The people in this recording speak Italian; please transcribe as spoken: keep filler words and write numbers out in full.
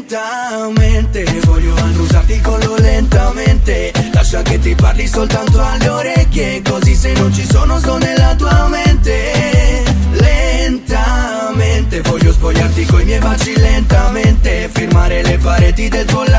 lentamente, voglio annusarti il collo lentamente, lascia che ti parli soltanto alle orecchie, così se non ci sono sto nella tua mente. Lentamente, voglio spogliarti coi miei baci lentamente, firmare le pareti del tuo